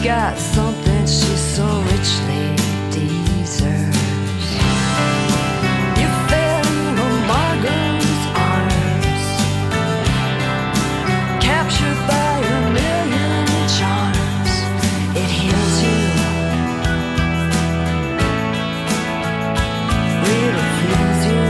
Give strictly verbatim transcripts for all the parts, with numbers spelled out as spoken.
got something she so richly deserves. You fell into Margot's arms, captured by a million charms. It heals you, really feels you.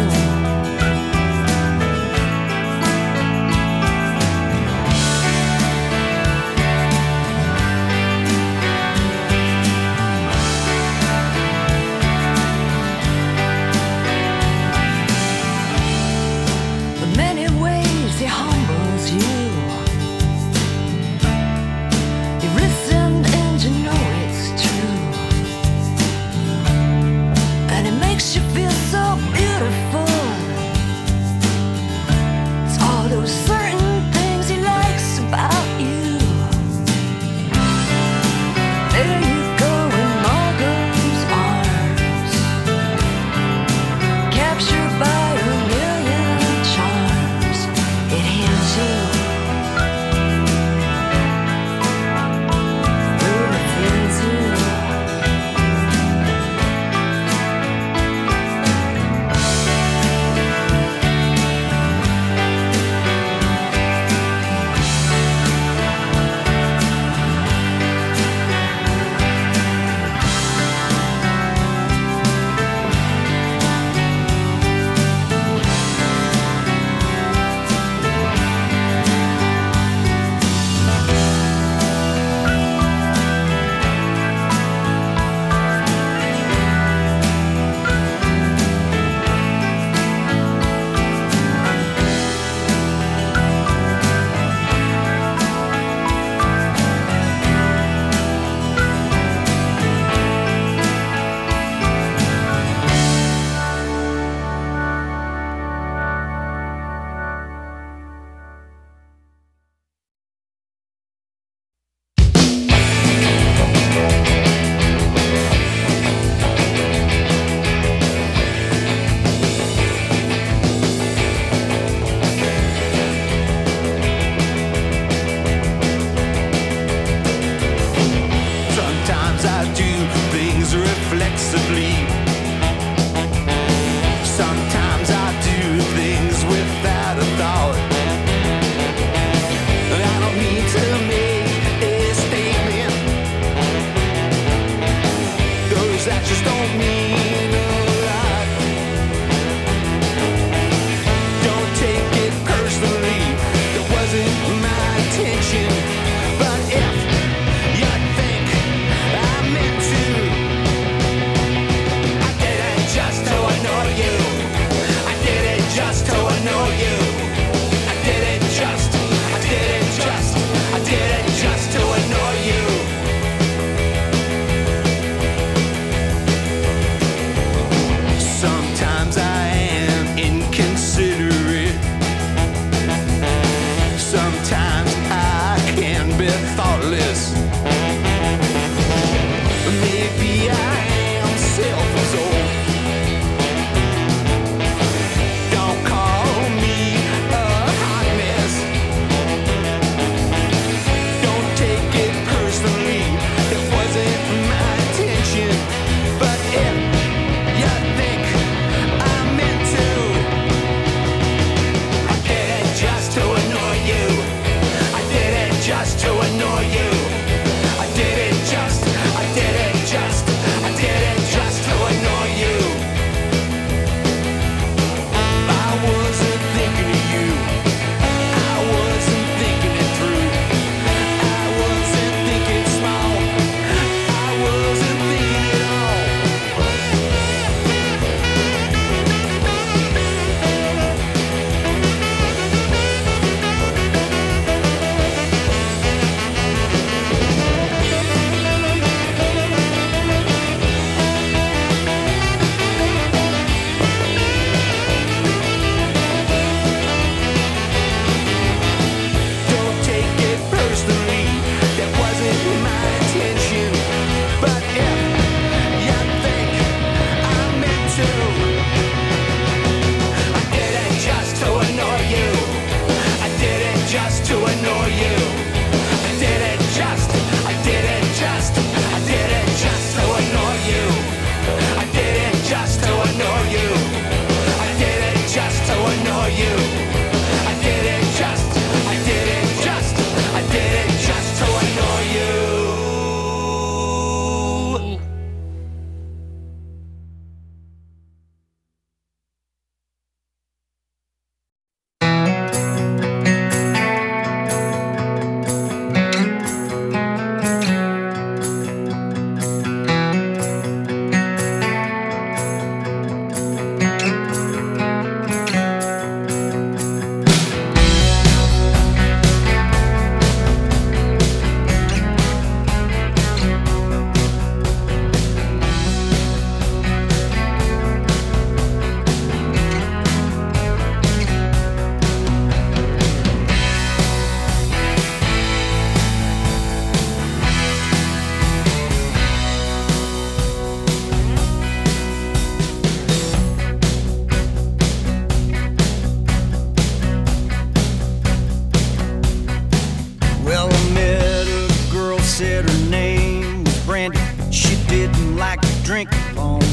drink alone.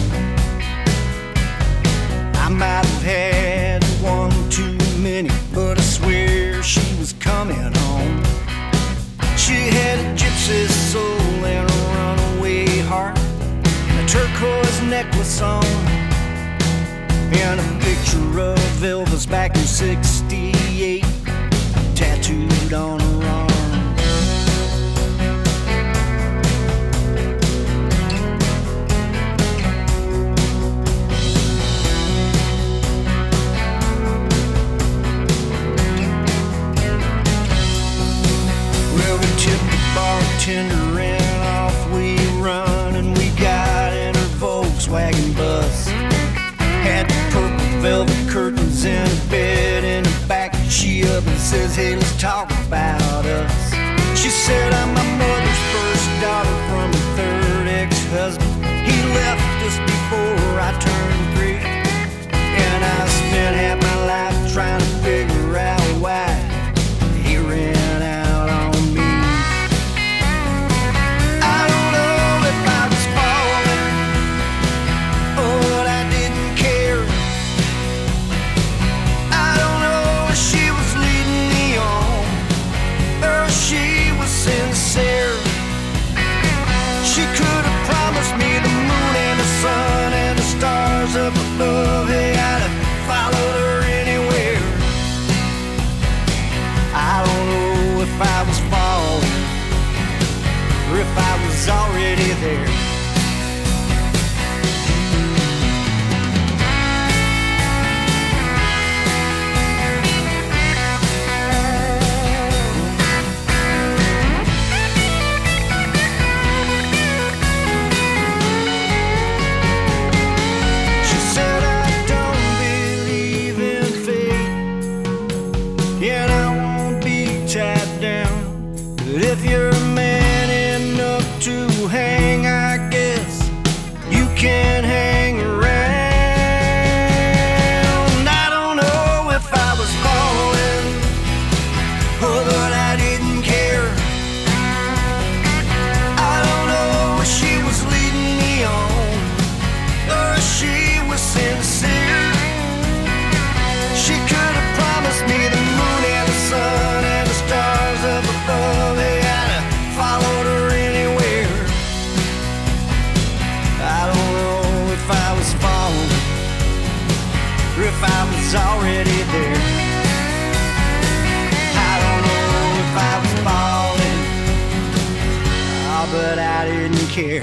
I might have had one too many, but I swear she was coming home. She had a gypsy soul and a runaway heart, and a turquoise necklace on, and a picture of Elvis back in sixty-eight tattooed on her arm. Bartender and off we run, and we got in her Volkswagen bus. Had the purple velvet curtains and a bed in the back. She up and says, hey, let's talk about us. She said, I'm my mother's first daughter from a third ex-husband. He left us before I turned three, and I spent half my life trying to figure out why he ran out on me. She could have promised me the moon and the sun and the stars up above. Hey, I'd have followed her anywhere. I don't know if I was falling or if I was already there. If you're man enough to hang, I guess you can hang around. I don't know if I was falling or that I didn't care. I don't know if she was leading me on or if she was sincere. She could have promised me the moon and the sun and the stars up above. Followed her anywhere. I don't know if I was falling or if I was already there. I don't know if I was falling, oh, but I didn't care.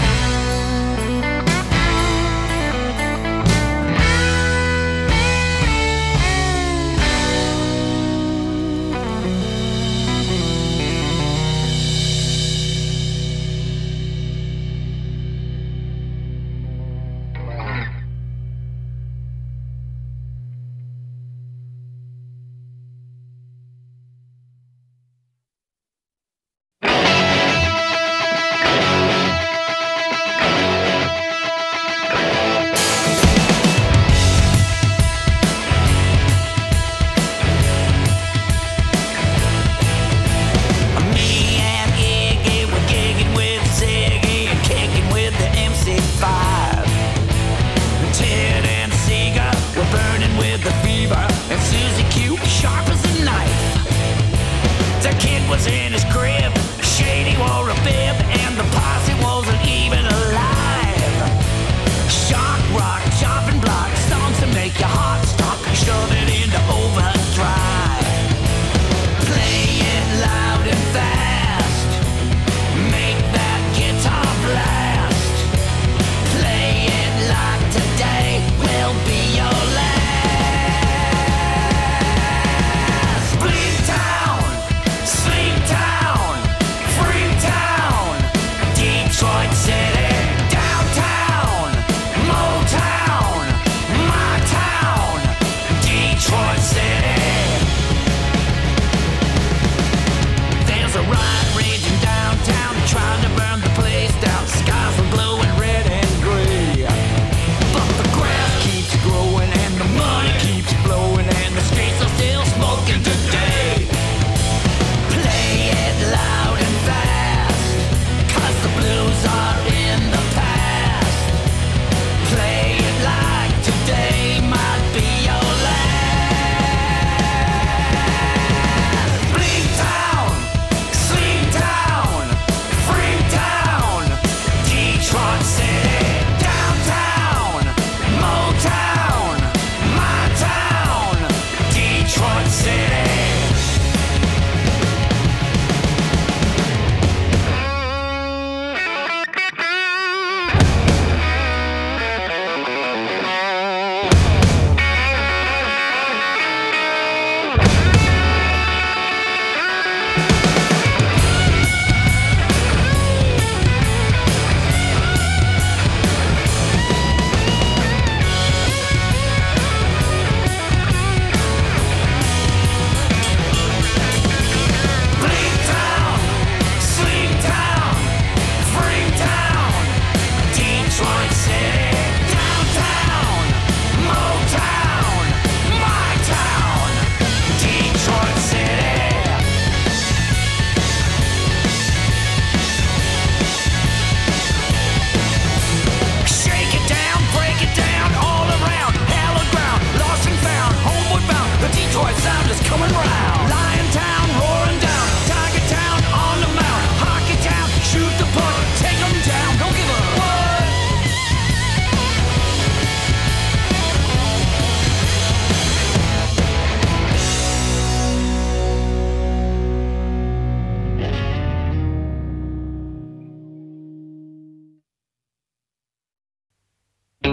Play it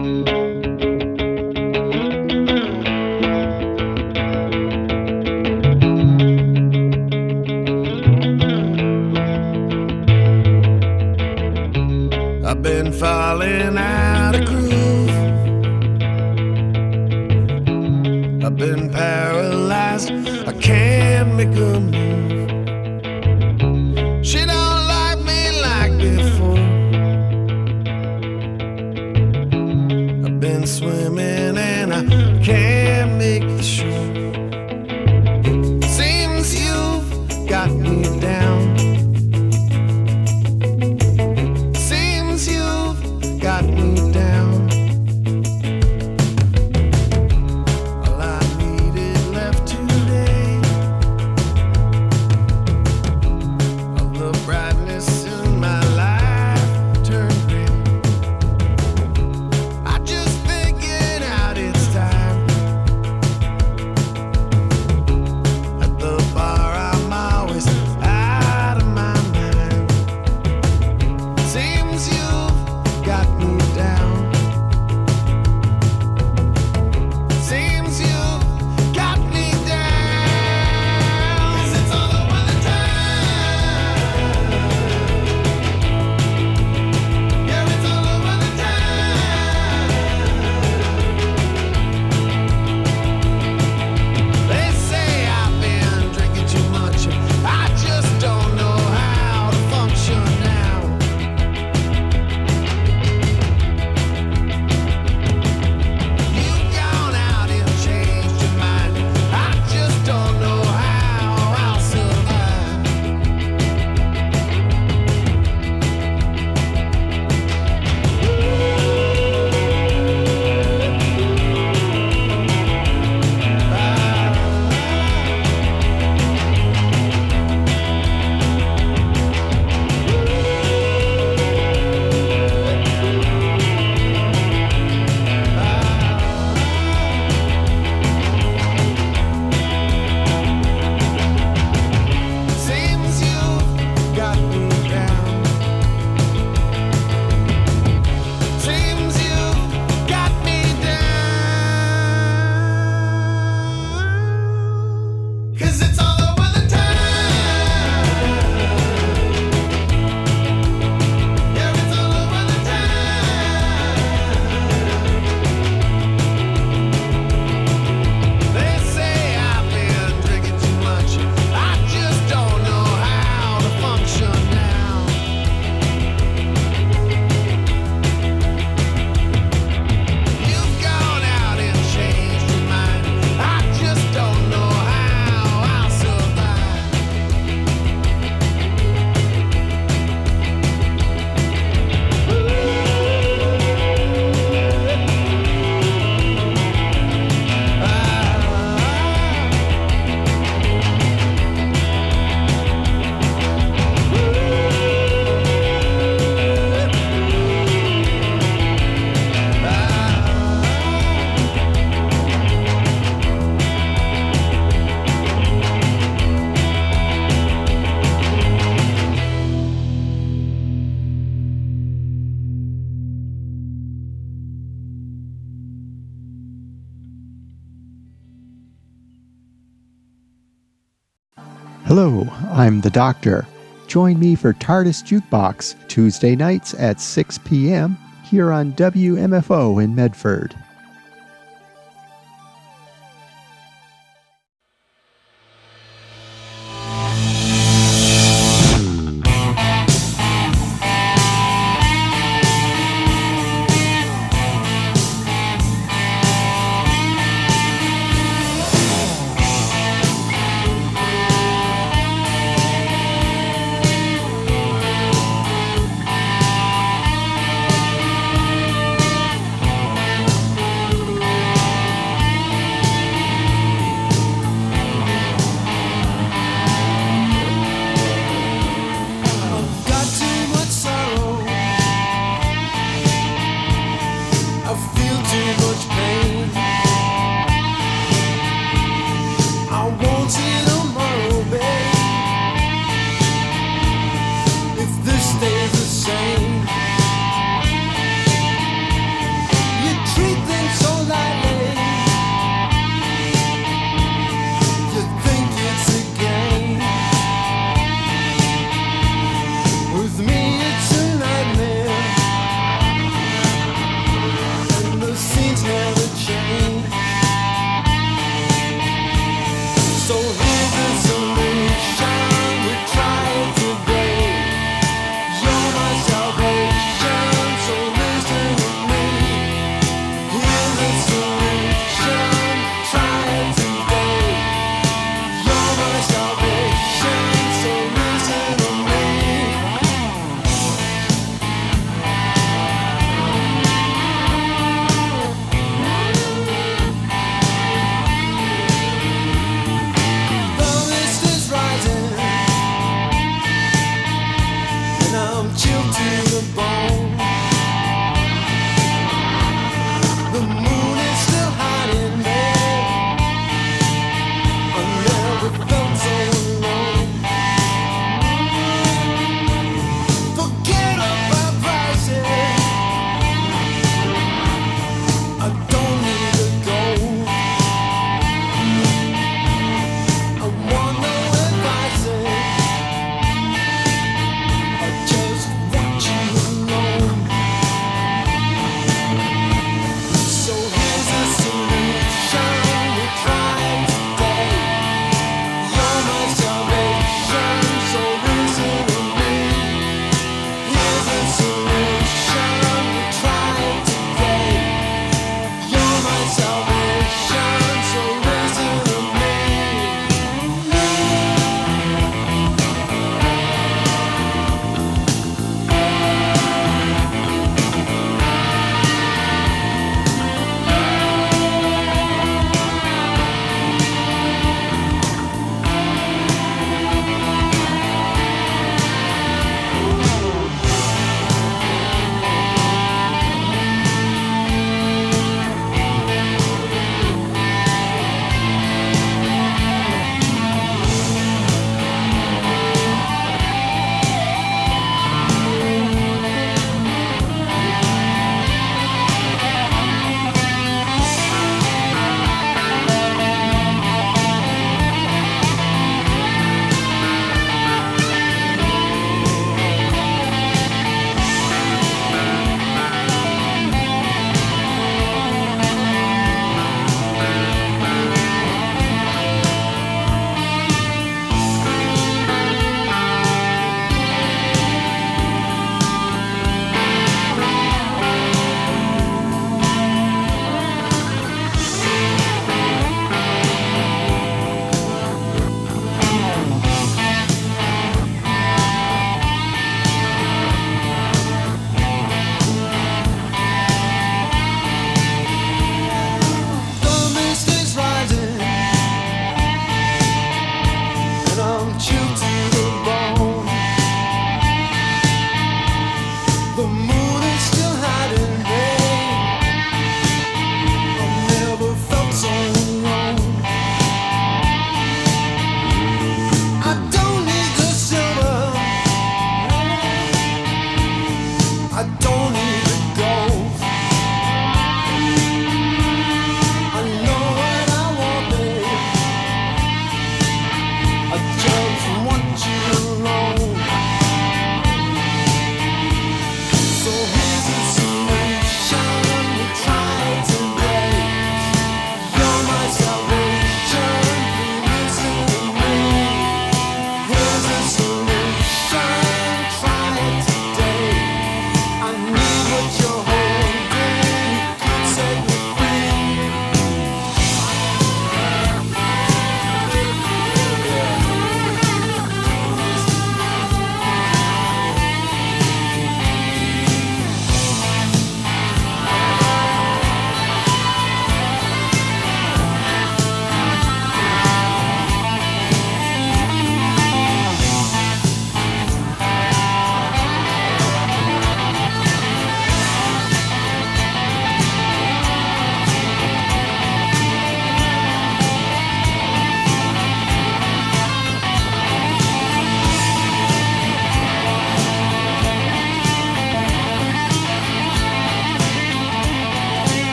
I've been falling out of groove. I've been paralyzed. I can't make a move. She don't like me like before. I've been swimming and I can't make the shore. Seems you've got me down. Got me down. All I needed left today, all the brightness in my life turned gray. I just figured out it's time. At the bar I'm always out of my mind. Seems you've got me down. Seems you got me down. 'Cause it's all over the town. Yeah, it's all over the town. They say I've been drinking too much. I just don't know how to function now. Hello, I'm the Doctor. Join me for TARDIS Jukebox Tuesday nights at six p.m. here on W M F O in Medford.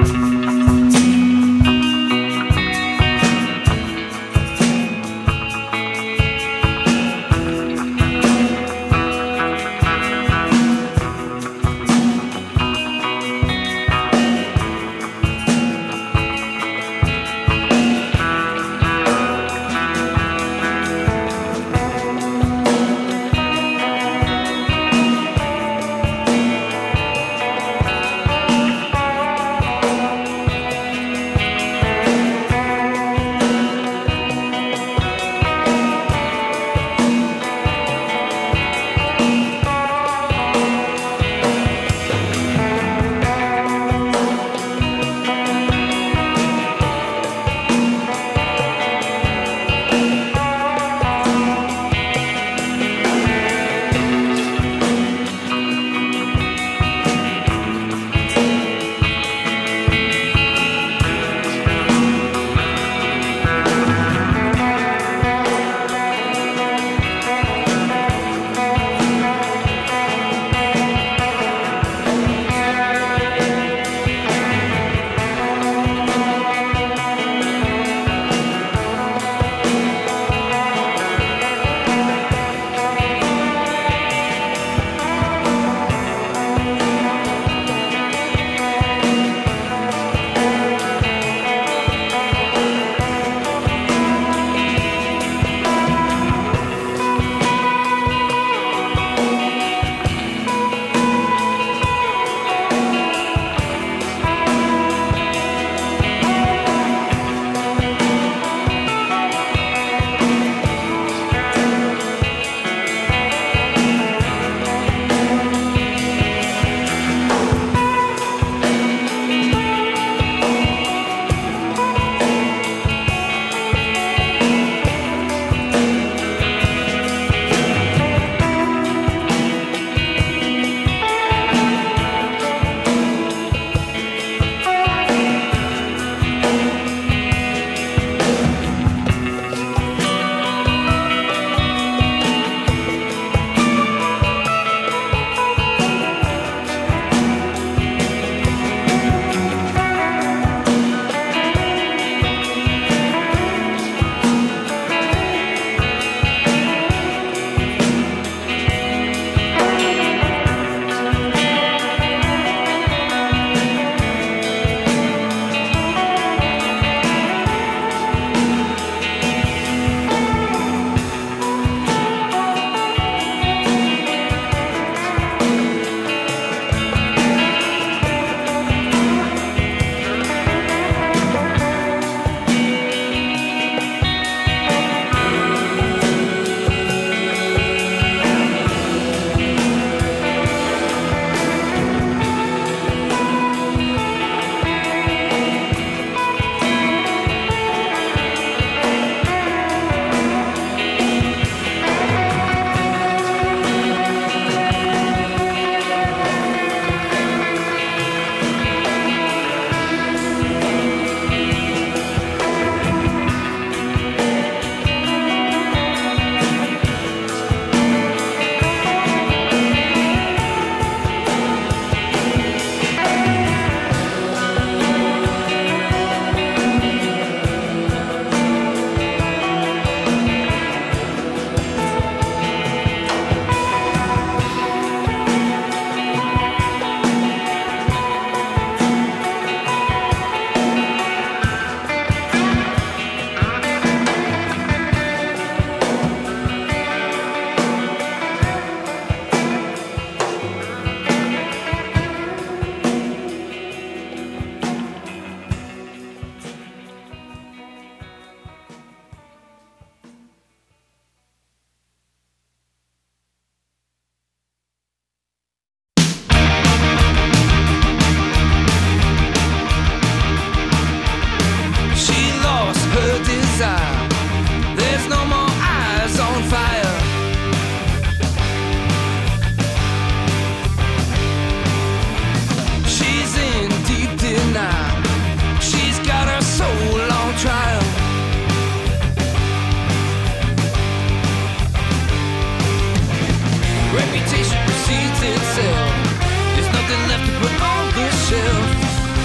reputation precedes itself. There's nothing left to put on the shelf. How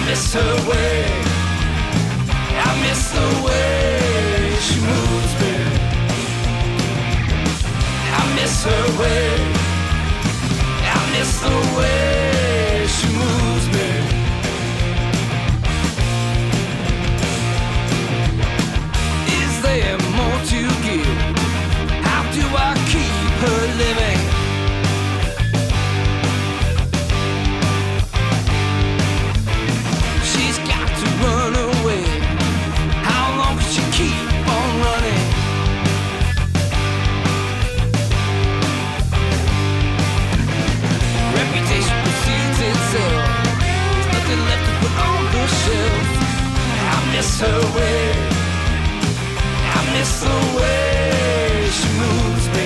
miss her way. I miss the way she moves me. I miss her way. I miss the way she moves me. Is there more to give? How do I keep her living? She's got to run away. How long can she keep on running? Reputation precedes itself. There's nothing left to put on the shelf. I miss her way. I miss the way she moves me.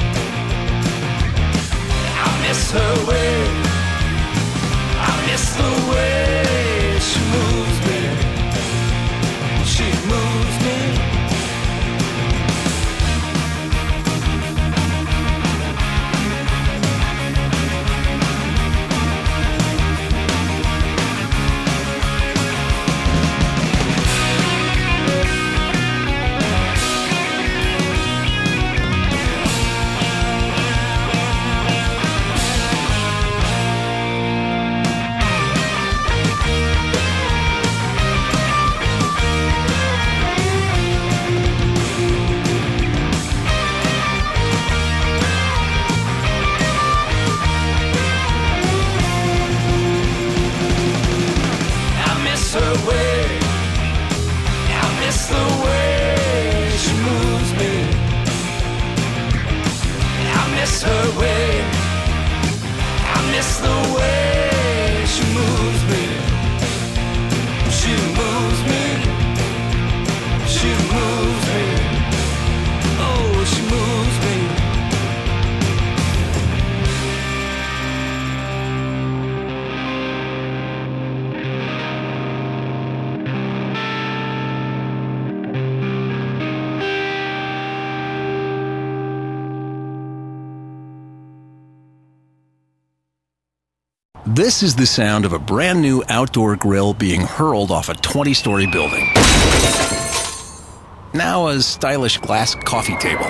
I miss her way. I miss the way she moves me. She moves me. Her way. I miss the way she moves me. I miss her way. I miss the way she moves me. She moves me. She moves me. Oh, she moves me. This is the sound of a brand new outdoor grill being hurled off a twenty-story building. Now a stylish glass coffee table.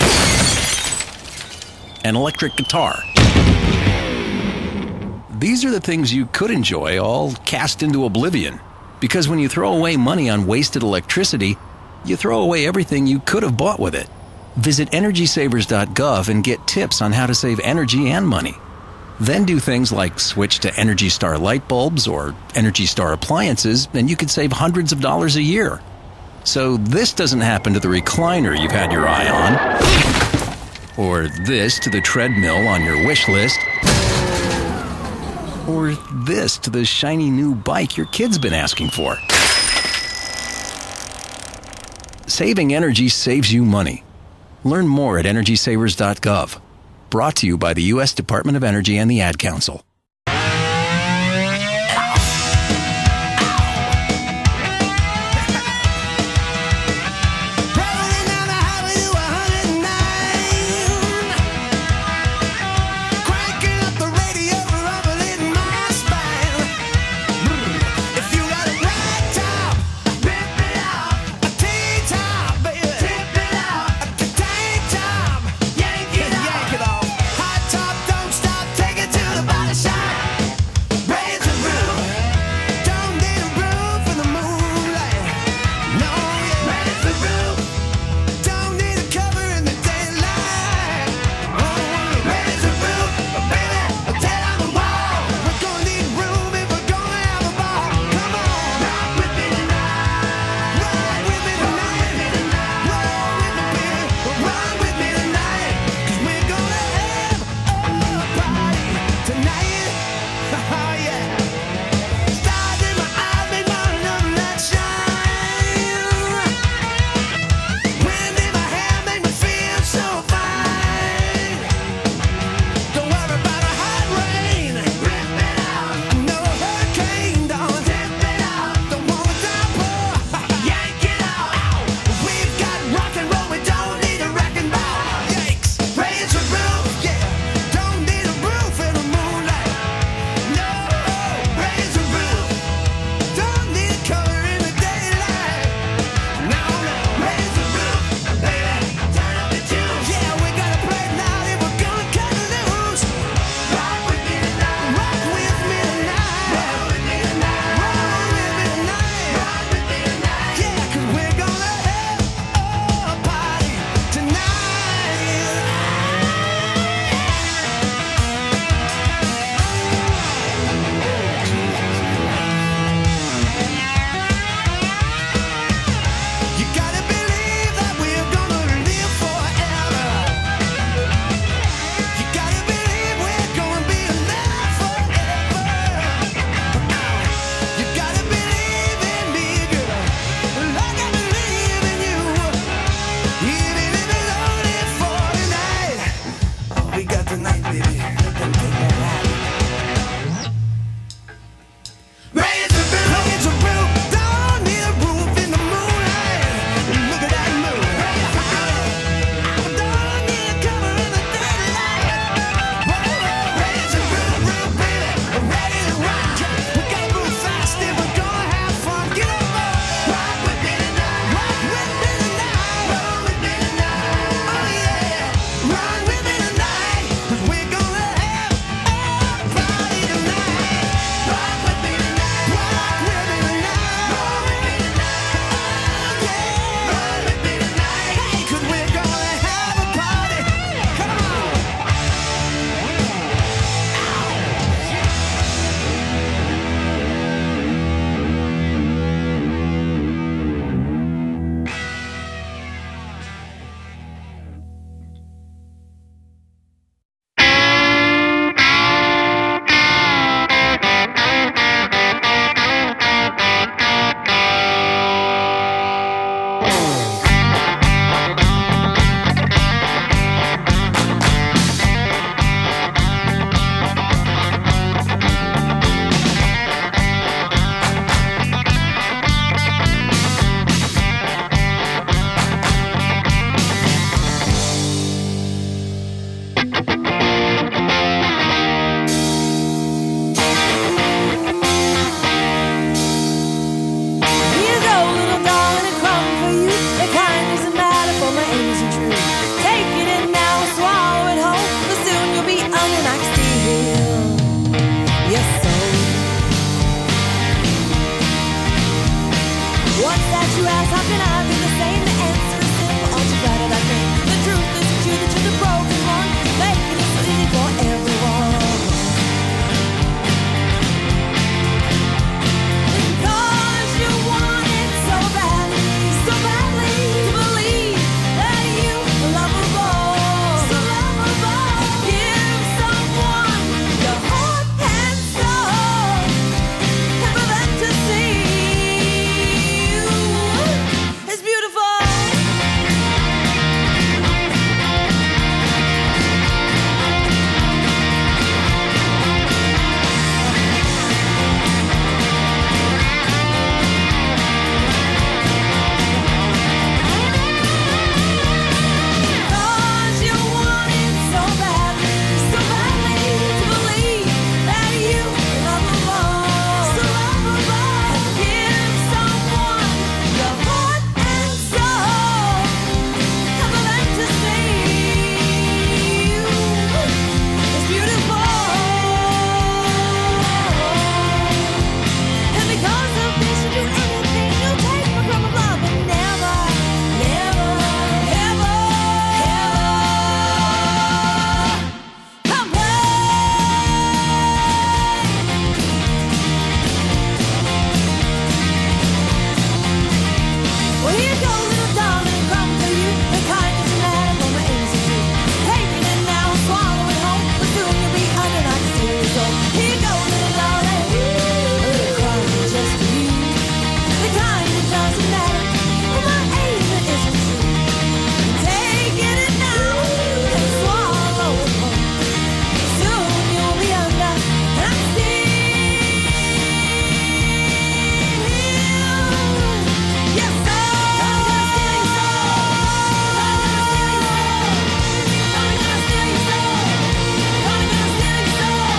An electric guitar. These are the things you could enjoy, all cast into oblivion. Because when you throw away money on wasted electricity, you throw away everything you could have bought with it. Visit energy savers dot gov and get tips on how to save energy and money. Then do things like switch to Energy Star light bulbs or Energy Star appliances, and you could save hundreds of dollars a year. So this doesn't happen to the recliner you've had your eye on, or this to the treadmill on your wish list, or this to the shiny new bike your kid's been asking for. Saving energy saves you money. Learn more at energy savers dot gov. Brought to you by the U S Department of Energy and the Ad Council. Hot top, don't stop, take it to the body shop. we got tonight, baby. Let them take that out. Raise the roof, raise the roof, down near roof in the moonlight. Look at that moon. Raise the roof, down near cover in the daylight. Raise the roof, roof, baby, ready to rock. We gotta move fast if we're gonna have fun. Get over, rock with me tonight, rock with me tonight, roll with me tonight. Oh yeah, rock with me tonight, 'cause we're gonna have a party tonight. Rock with me tonight, rock with me tonight, roll with me tonight. Oh yeah, roll with me tonight, hey, 'cause we're gonna have a party. Come on. Here you go, little darling, a crumb for you. The kind doesn't matter for my aims and true. Take it in now, swallow it whole. But soon you'll be under my steel. Yes, sir. What's that you ask? How can I be the same? The answer is simple. Aren't you glad that I think the truth is the truth, that you're the broken one, making it so easy for everyone. Because you want it so badly, so badly to believe that you are lovable, so lovable. Give someone your heart and soul, and for them to see you is beautiful. Because you want it so badly, so badly to believe that you are lovable, so lovable. Give someone your heart and soul, and for them to see you is beautiful. And because of this, you do anything you'll take my crumb of love, but never, never, ever, ever complain. Well, here you go, little darling, a crumb for you. The kind doesn't matter for my aims and true. Take it in now, swallow it whole, but soon you'll be under my steel. So here you go, little darling, a little crumb just for you. The kind that doesn't matter for my aim that isn't true. Take it in now and swallow it whole. Soon you'll be under my steel. Yes, sir. I'm gonna steal your soul. I'm gonna steal your soul. I'm gonna steal your soul. I'm gonna steal your soul.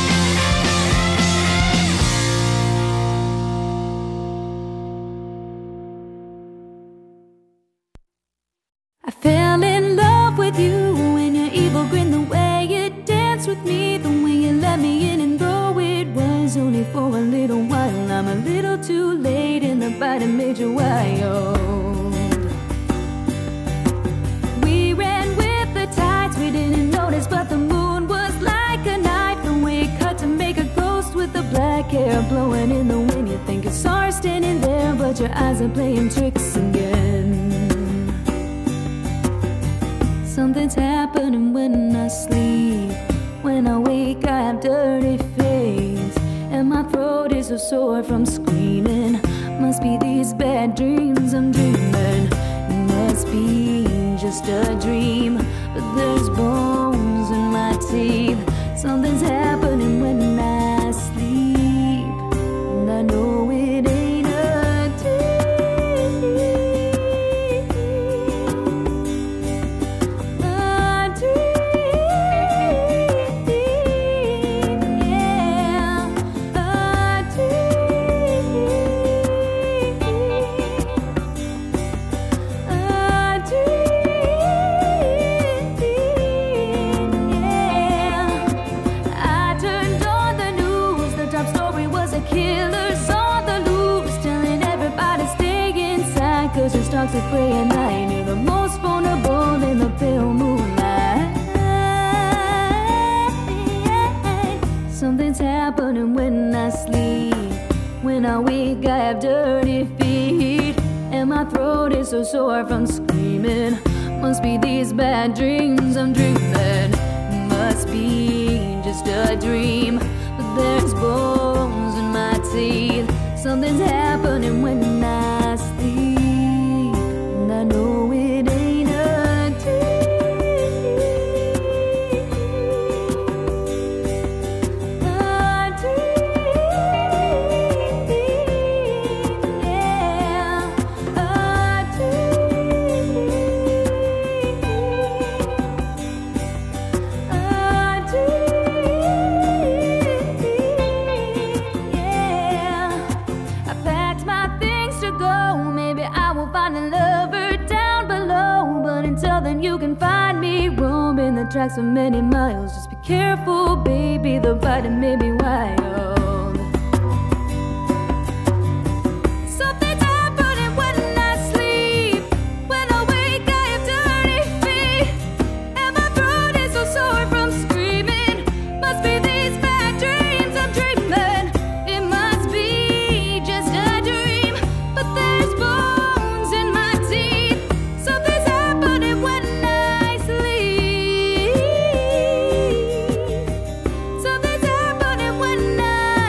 I fell in love with you when your evil grin, the way you danced with me, the way you let me in, and though it was only for a little while, I'm a little too late in the fight and made you wild. We ran with the tides, we didn't notice, but the moon was like a knife, the way it cut to make a ghost with the black hair blowing in the wind. You think you saw her standing there, but your eyes are playing tricks again. Something's happening when I sleep. When I wake, I have dirty face, and my throat is so sore from screaming. Must be these bad dreams I'm dreaming. It must be just a dream, but there's bones and my teeth. Something's happening when I sleep, and I know it ain't a dream. A dream, yeah, a dream. A dream, yeah. I turned on the news. The top story was a killer on the loose, telling everybody stay inside, 'cause it's toxic prey at night. You're the most vulnerable in the pale moonlight. Something's happening when I sleep. When I wake, I have dirty feet, and my throat is so sore from screaming. Must be these bad dreams I'm dreaming. Must be just a dream. But there's bones in my teeth. Something's happening when I sleep, and I know it ain't a dream. A dream, yeah, a dream. A dream, yeah. I packed my things to go. Maybe I will find a lover down below. But until then, you can find me roaming the tracks for many miles. Just be careful, baby. The fighting may be wild. Something's happening when I sleep. When I wake, I have dirty feet, and my throat is so sore from screaming. Must be these bad dreams I'm dreaming. It must be just a dream, but there's bones in my teeth. Something's happening when I sleep. Something's happening when I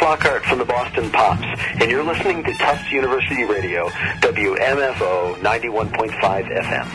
Lockhart from the Boston Pops, and you're listening to Tufts University Radio, W M F O ninety-one point five F M.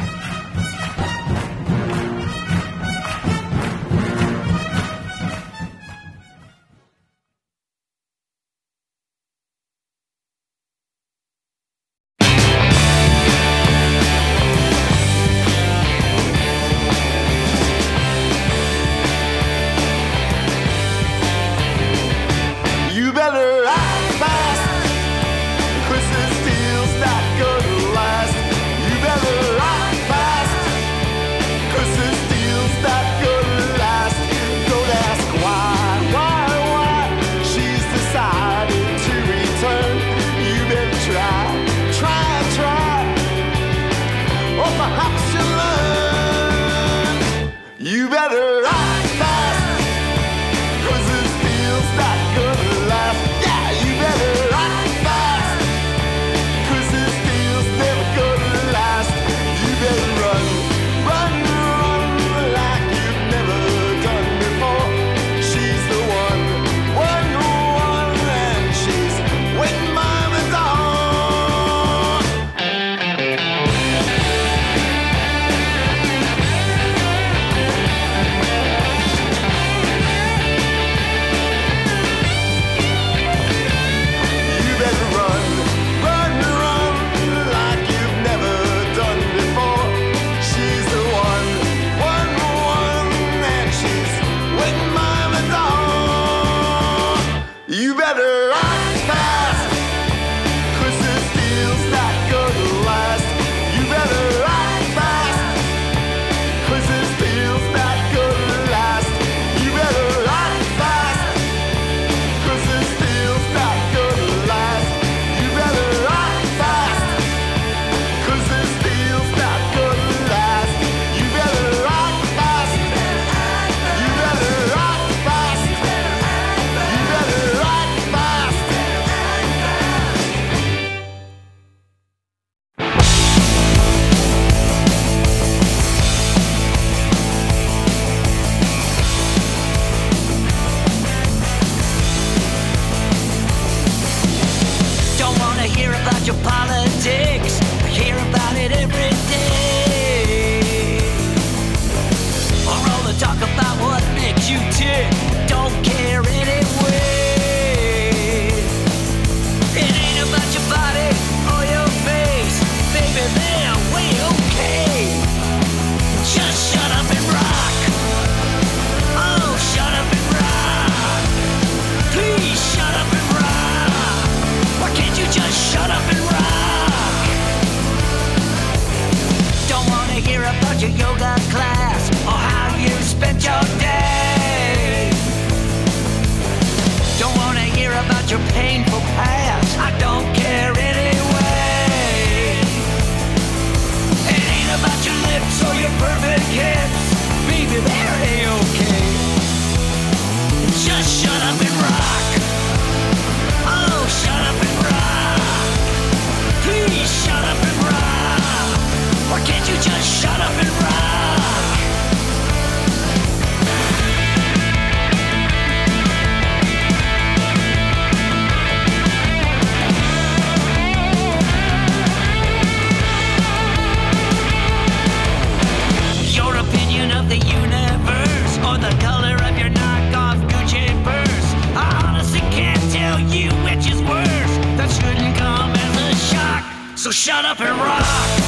So shut up and rock.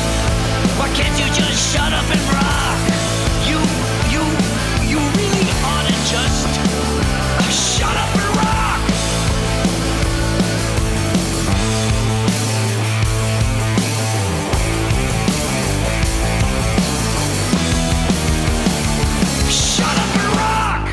Why can't you just shut up and rock? You, you, you really ought to just uh, shut up and rock. Shut up and rock.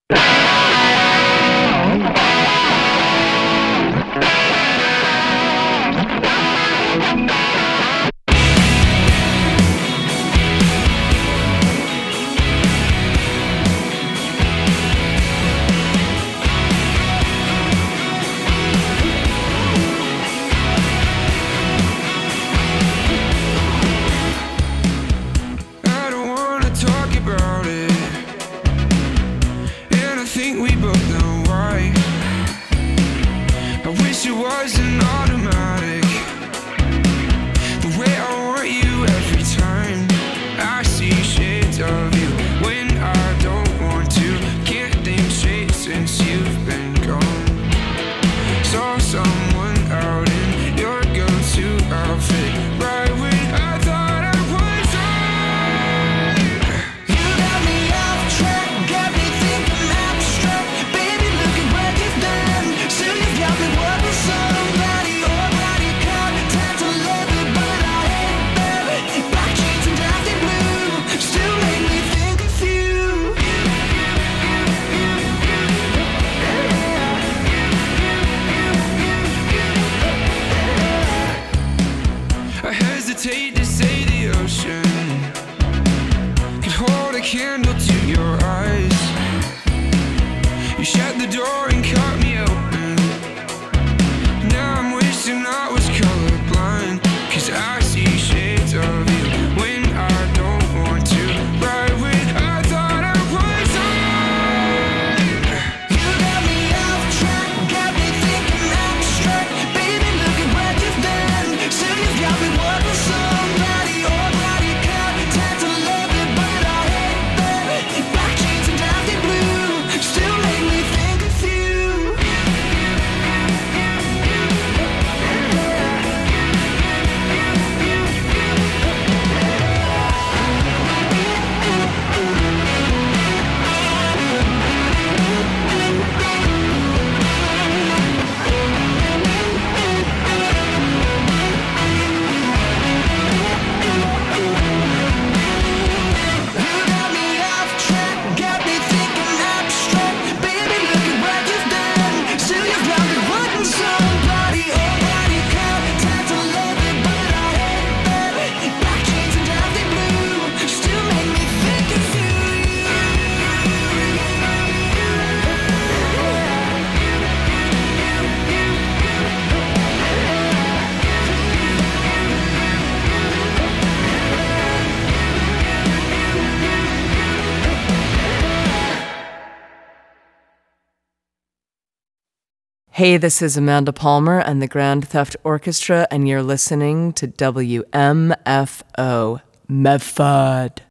I don't wanna talk about it, and I think we both know why. I wish it wasn't automatic, the way I want you every time. I see shades of you when I don't want to. Can't think straight since you've been gone. Saw someone out in your go-to outfit right when I thought I was on. You got me off track, got me thinking abstract. Baby, look at what you've done. Still you've got me wanting somebody, oh body count. Time to love it, but I hate that. Black jeans and dusty blue still make me think of you. I hesitate to say the ocean could hold a candle to your eyes. You shut the door and cut me open. Now I'm wishing I was colorblind, 'cause I see shades of you when I don't want to. Right when I thought I was on. You got me off track, got me thinking abstract. Baby, look at what you've done. Still you've got me wanting somebody, oh body count. Time to love it, but I hate that. Black jeans and dusty blue still make me think of you. You got me off track, got me thinking abstract. Baby, look at what you've done. Still you've got me wanting somebody, oh body count. Time to love it, but I hate that. Black jeans and dusty blue still make me think of you. Hey, this is Amanda Palmer and the Grand Theft Orchestra, and you're listening to W M F O Medford.